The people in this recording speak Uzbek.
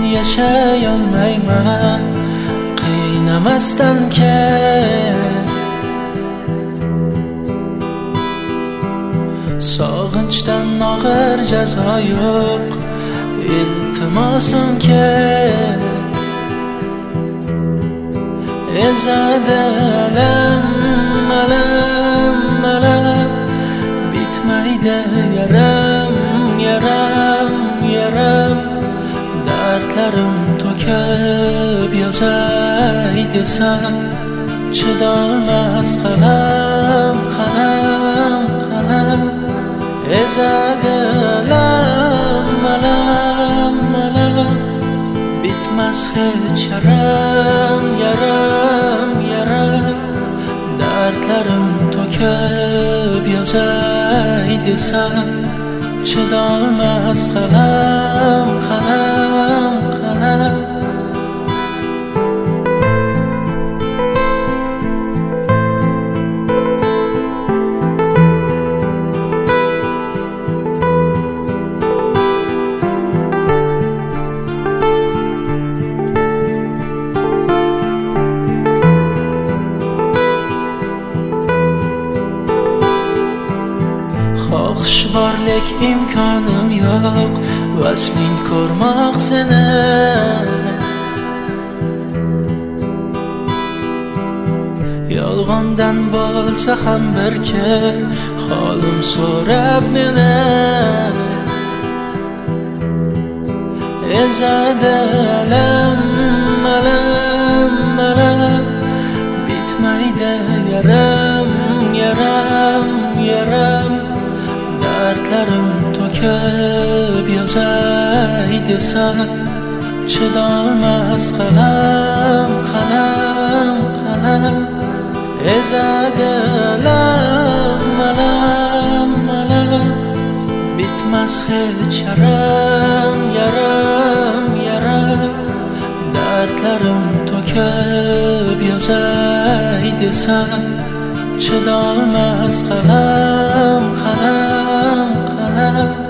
yashayolmayman qiynamasdan sog'inchdan og'ir jazo yo'q iltimosim ezadi alam alam alam bitmaydi yaram yaram yaram dardlarim to'kib yozay desam chidolmas qalam qalam qalam ezadi alam alam alam bitmas hech yaram yaram yaram dardlarim to'kib yozay desam chidolmas qalam qalam qalam xohish borlik imkonim yo'q vasling ko'rmoq seni yolg'ondan bo'lsa ham bir kel holim so'rab meni ezadi alam alam alam bitmaydi yaram yaram yaram dardlarim to'kib yozay desam chidolmas qalam qalam qalam ezadi alam alam alam bitmas hech yaram yaram yaram dardlarim to'kib yozay desam chidolmas qalam qalam qalam